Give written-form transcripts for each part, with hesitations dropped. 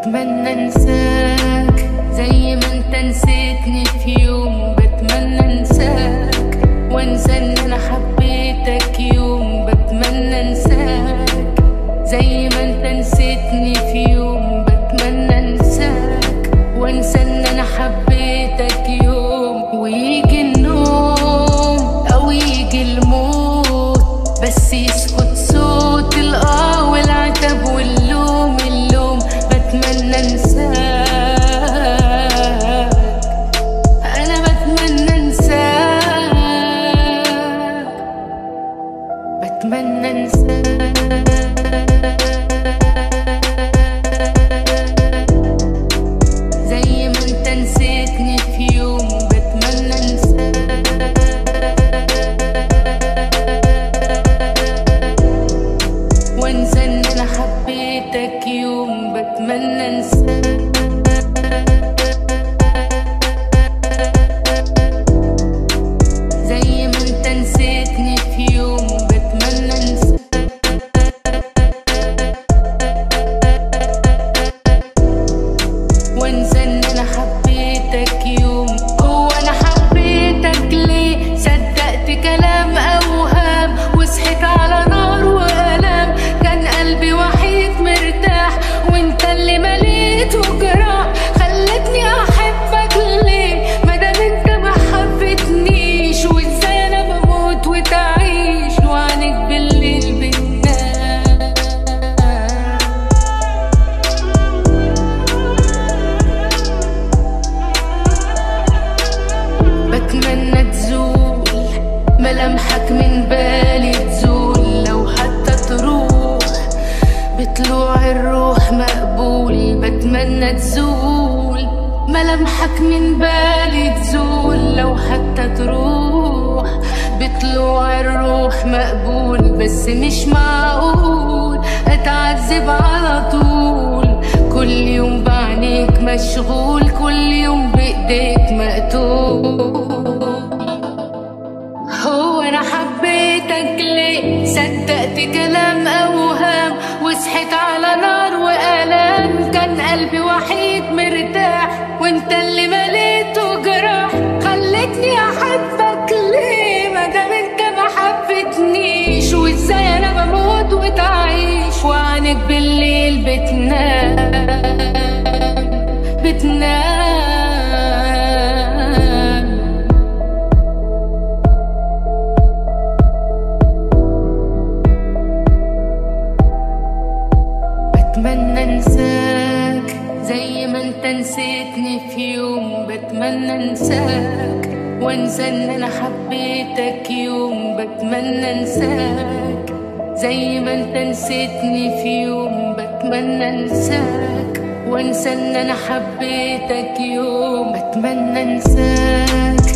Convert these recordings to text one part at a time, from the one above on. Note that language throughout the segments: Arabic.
بتمنى انساك زي ما انت نسيتني في يوم. بتمنى انساك وانسى ان انا حبيتك يوم. بتمنى انساك زي ما انت نسيتني في يوم. بتمنى انساك وانسى ان انا حبيتك يوم. ويجي النوم او يجي الموت بس يسكت صوت الاه والعتب واللوم اللوم. بتمنى انساك، انا بتمنى انساك، بتمنى انساك زي ما انت نسيتني في يوم. بتمنى انساك وانسى ان انا حبيتك يوم. بتمنى انساك زي ما انت نسيتني في يوم. بتمنى انساك وانسى ان انا حبيتك يوم. هو انا حبيتك ليه؟ صدقت كلام اوهام وصحيت على نار والام. كان قلبي وحيد مرتاح وانت اللي مليته جراح. خلتني احبك ليه مادام انت ما حبتنيش؟ وازاي انا بموت وتعيش وعنك بالليل بتنام. بتمنى تزول ملامحك من بالي، تزول لو حتى تروح بطلوع الروح مقبول. بتمنى تزول ملامحك من بالي، تزول لو حتى تروح بطلوع الروح مقبول. بس مش معقول اتعذب على طول، كل يوم بعينيك مشغول، كل يوم بايديك مقتول. هو انا حبيتك ليه؟ صدقت كلام اوهام وصحيت على نار والام. كان قلبي وحيد مرتاح وانت اللي مليته جراح. خلتني احبك ليه مادام انت ما حبتنيش؟ وازاي انا بموت وتعيش وعنك بالليل بتنام بتنام. بتمنى انساك زي ما انت نسيتني في يوم. بتمنى انساك وانسى ان انا حبيتك يوم. بتمنى انساك زي ما انت نسيتني في يوم. بتمنى انساك وانسى ان انا حبيتك يوم. بتمنى انساك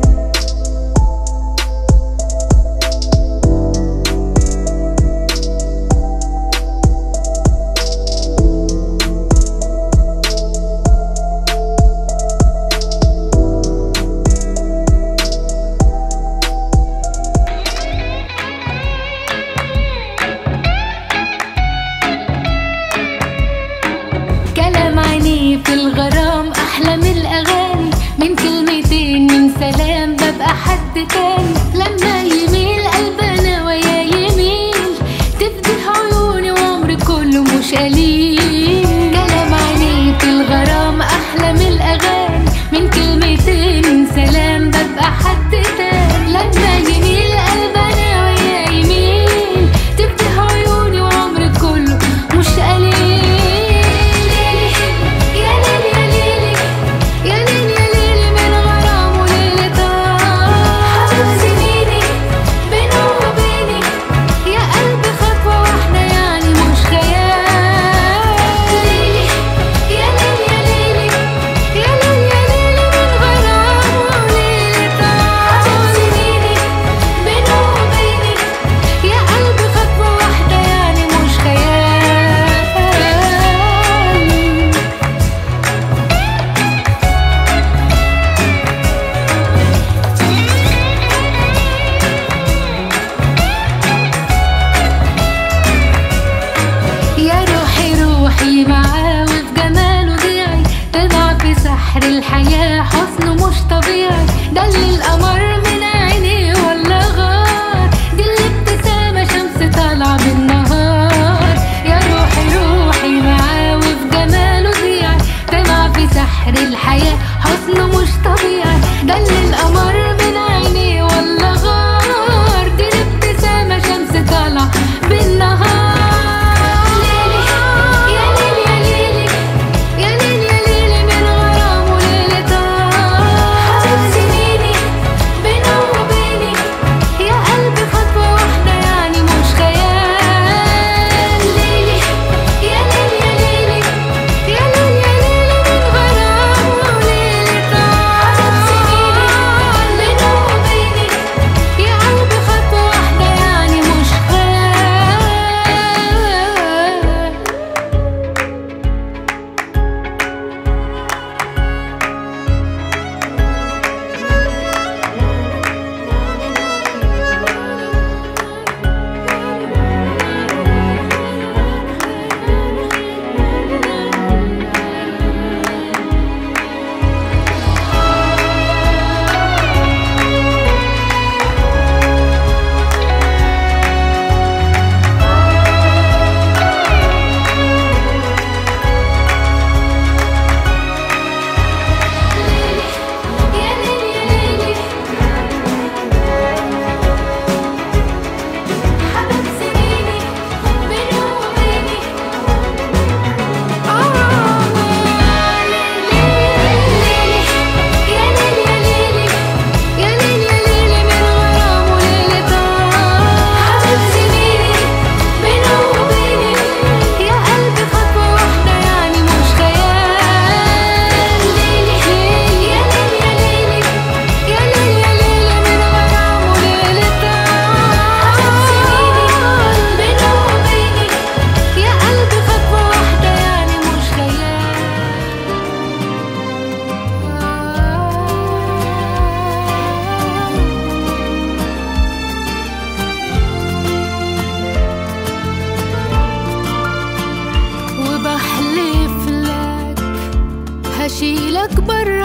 في الغرام أحلى من الأغاني. من كلمتين من سلام ببقى حد تاني. لما يميل قلبنا ويا يميل تفتح عيوني وعمري كله مش قليل. كلام عينيه في الغرام أحلى من الأغاني. من كلمتين من سلام ببقى حد تاني. لما يميل قلبنا ويا يميل تفتح عيوني وعمري كله مش قليل. معاه وفي جمال سحر الحياة حسنه مش طبيعي، ده اللي القمر من عينيه ولا غار، دي الابتسامة شمس طالعة بالنهار. يا روحي روحي معاه وفي جماله ضيعي، طمع في سحر الحياة حسنه مش طبيعي، ده اللي القمر من عينيه ولا غار، دي الابتسامة شمس طالعة بالنهار. هشيلك برا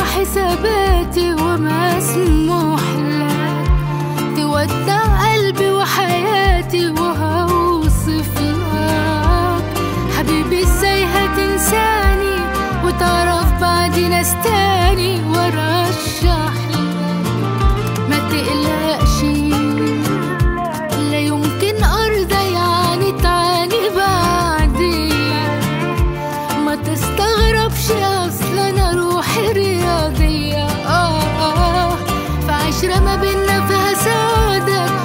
حساباتي وما اسمح لك، تودع قلبي وحياتي وهوصف لك حبيبي ازاي هتنساني وتعرف بعدي ناس تاني، وارشح لك ما تقلقش لا يمكن ارضى يعني تعاني بعدي، ما تستغربش اصلا انا روحي رياضية. في عشرة ما بينا فيها سعادة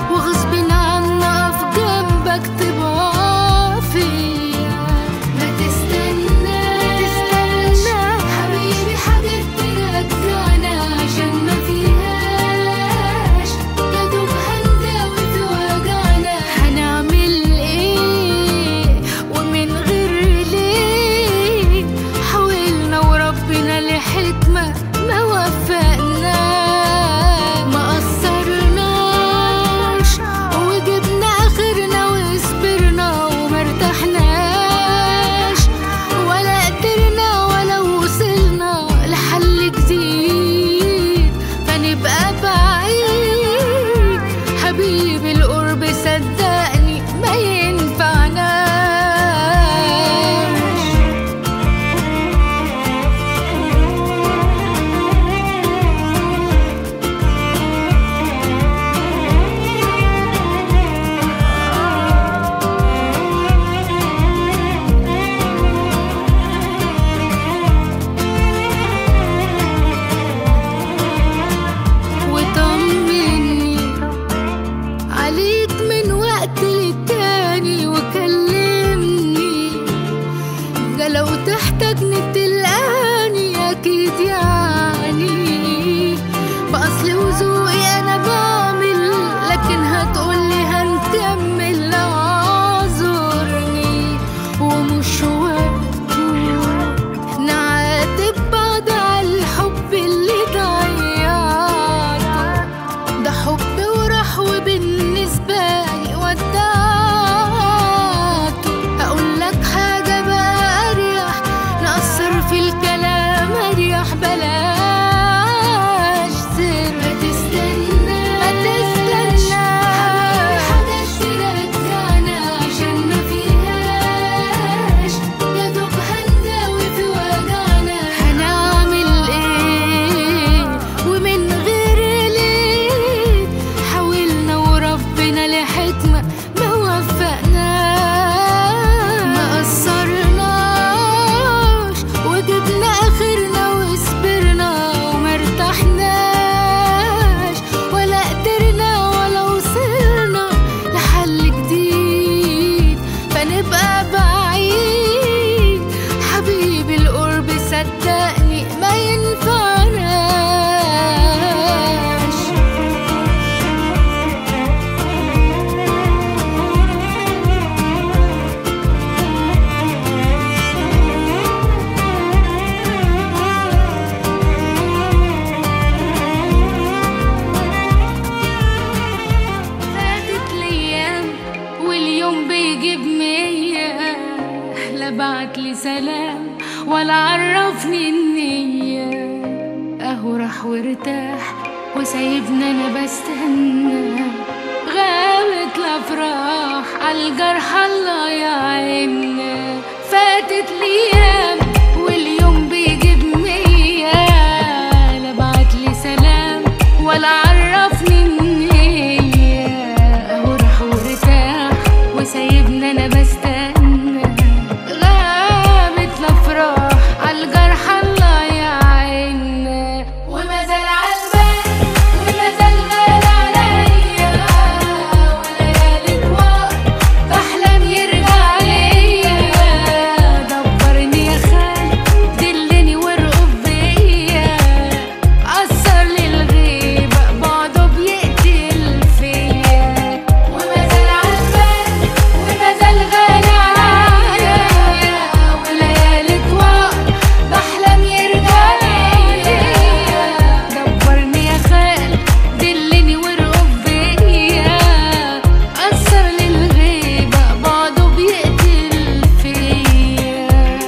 بعتلي سلام ولا عرفني النية. اهو راح وارتاح وسايبني انا بستنى، غابت الافراح عالجرح الله يعيننا. فاتت الايام واليوم بيجيب مية، لا بعتلي سلام ولا عرفني النية. اهو راح وارتاح وسايبني انا بستنى، غابت الافراح عالجرح الله يعيننا. وما زال عالبال وما زال غالي عليا، وليالي طوال بحلم يرجع ليا. دبرني يا خال دلني وارقب بيا، أثر للغيبة بعده بيقتل فيا. وما زال عالبال وما زال غالي عليا، وليالي طوال بحلم يرجع ليا. دبرني يا خال دلني وارقب بيا، أثر للغيبة بعده بيقتل فيا.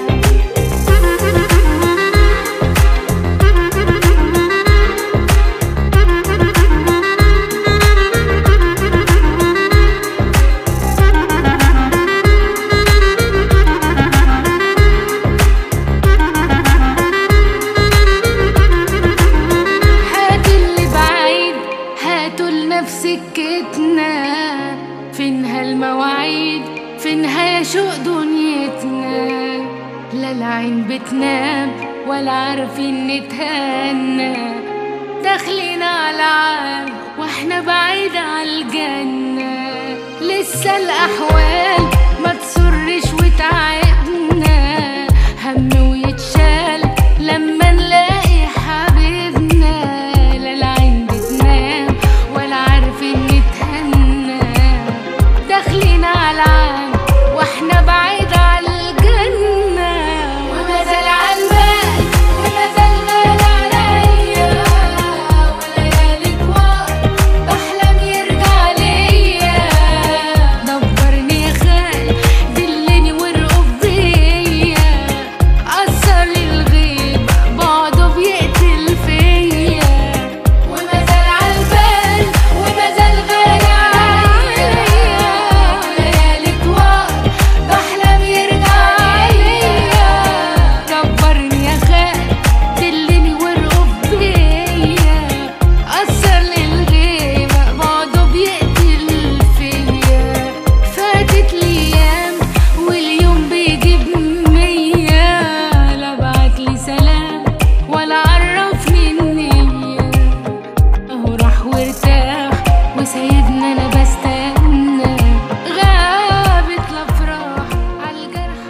هاتوا اللي بعيد هاتوا لنفس سكتنا، فينها المواعيد فينها يا شوق دنيتنا. لا العين بتنام ولا عارفين نتهنى، داخلين على عام واحنا بعيد عالجنة. لسه الأحوال ما تسرش وتعبنا، هم ويتشال لما نلاقي حبيبنا. لا العين بتنام ولا عارفين نتهنى، داخلين على عام واحنا بعيد عالجنة. وما زال عالبال وما زال غالي عليا، وليالي طوال بحلم يرجع ليا. دبرني يا خال دلني وارقب بيا، أثر للغيبة بعده بيقتل فيا. وما زال عالبال وما زال غالي عليا، وليالي طوال بحلم يرجع ليا. دبرني يا خال دلني وارقب بيا، أثر للغيبة بعده بيقتل فيا. فاتت الايام واليوم بيجيب مية، لا بعتلي سلام ولا عرفني النية. اهو راح وارتاح وسايبني انا بستنى، غابت الافراح عالجرح.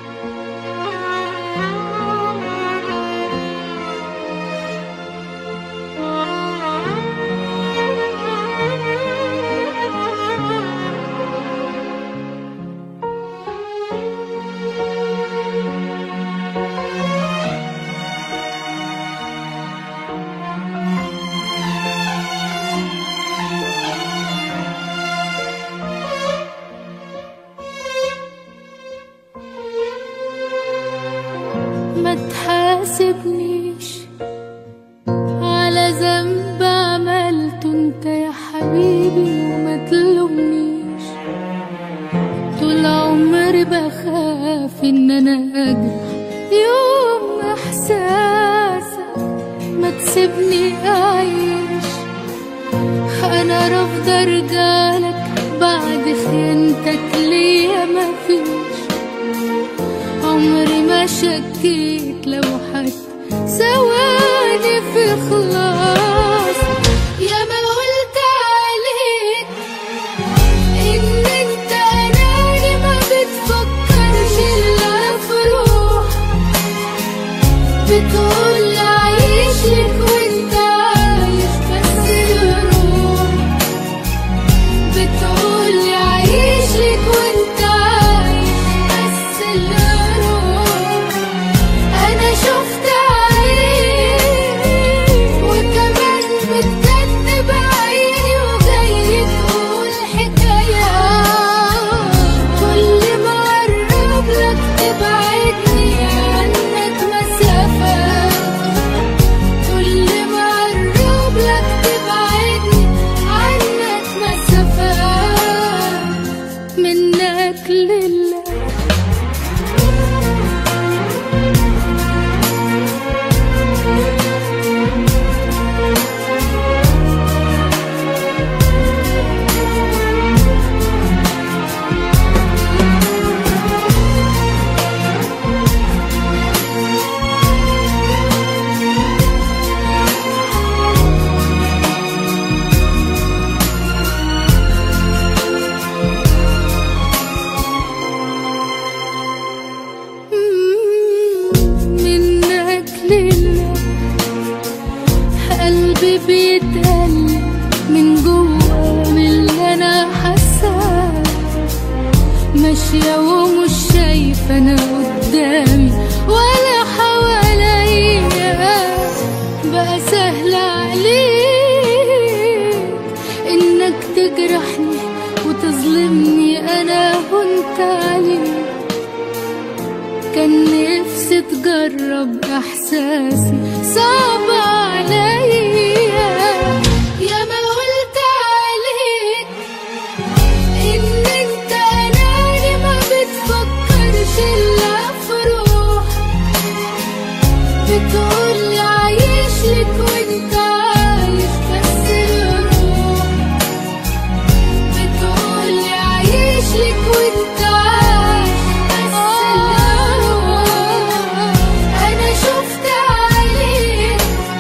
ما تحاسبنيش على ذنب عملته انت يا حبيبي، وما تلومنيش. طول عمري بخاف ان انا اجرح يوم احساسك، ما تسيبني اعيش. انا رافضة ارجعلك بعد خيانتك ليا، مفيش عمري ما شكيت لو حد ثواني في خلاص. يا ما قلت عليك ان انت اناني، ما بتفكرش الا في روح. بتقول عايش لك وانت عايش بس الروح، بتقول عايش لك وانت عايش بس الروح. انا شفت ماشية ومش شايفة أنا قدامي ولا حواليا، بقى سهل عليك إنك تجرحني وتظلمني أنا وأنت عليك. كان نفسي تجرب إحساسي صعب عليا، يا ما قلت عليك إن أنت أناني ما بتفكرش إلا في روح، بتقولي عايش لك وأنت عايش بس لروح، بتقولي عايش لك وأنت عايش بس لروح. أنا شفت عليك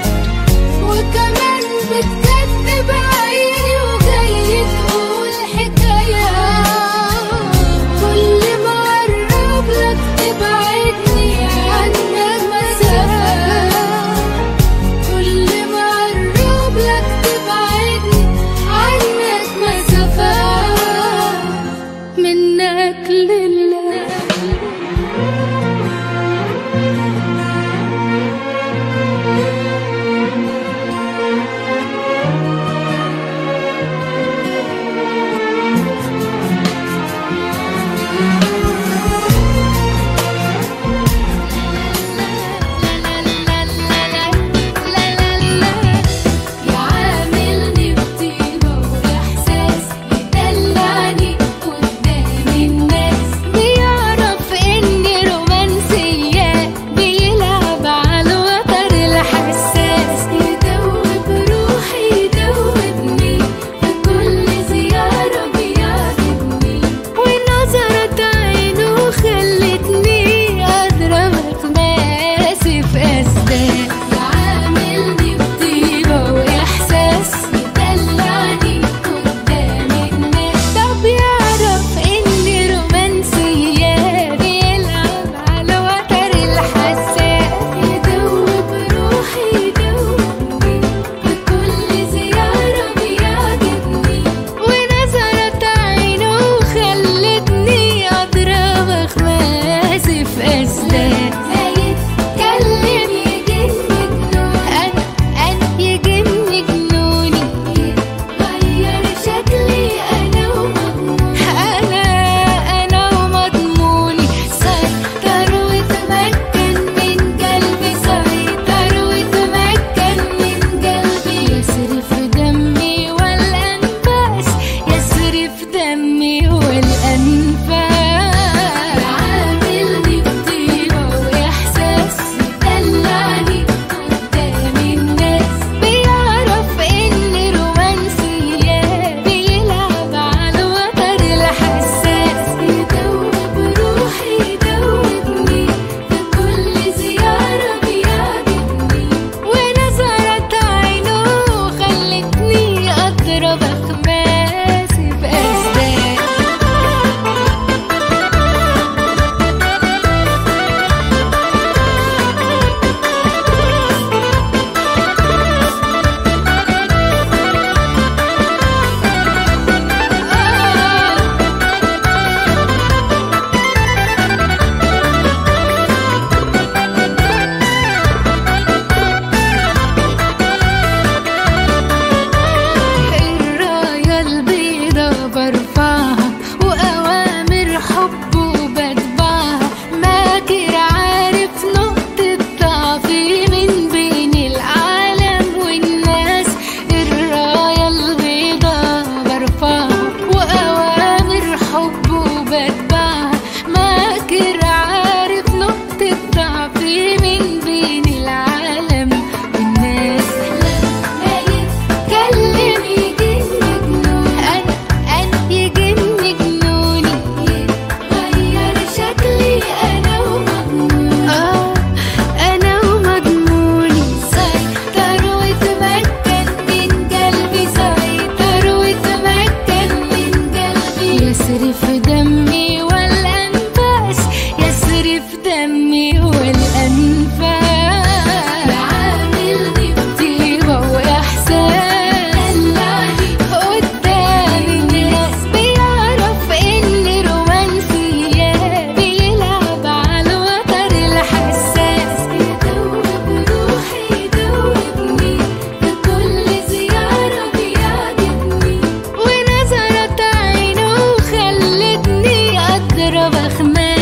خمام